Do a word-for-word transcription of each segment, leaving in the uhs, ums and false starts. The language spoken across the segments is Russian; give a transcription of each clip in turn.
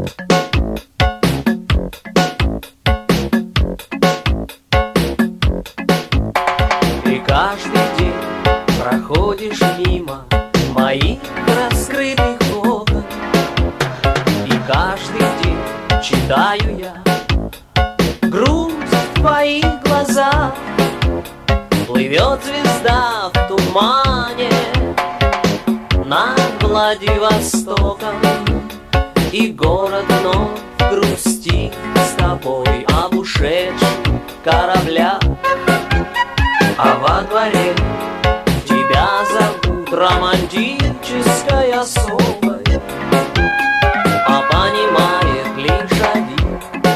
И каждый день проходишь мимо моих раскрытых окон, и каждый день читаю я грусть в твоих глазах. Плывет звезда в тумане над Владивостоком, и город вновь грустит с тобой об ушедших кораблях. А во дворе тебя зовут романтической особой, а понимает лишь один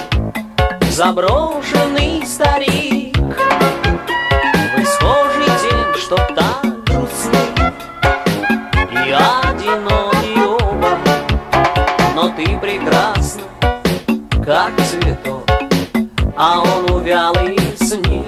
заброшенный старик. Вы схожи тем, что так грустны и одиноки оба, но ты прекрасна, как цветок, а он увял и сник.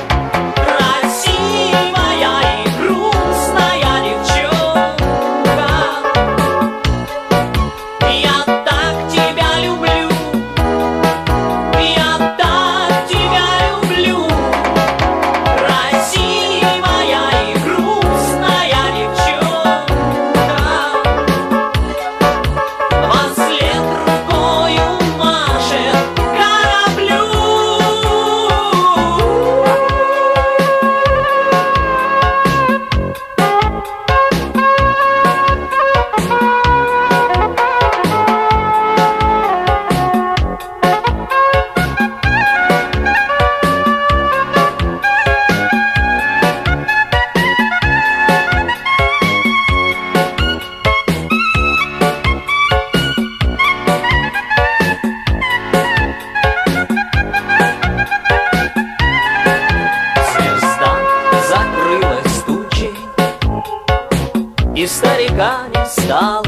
И старика не стало,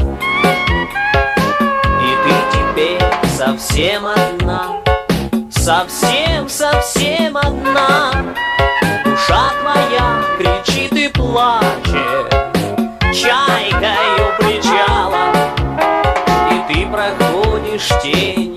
и ты теперь совсем одна, совсем-совсем одна. Душа твоя кричит и плачет чайкой у причала, и ты проходишь тень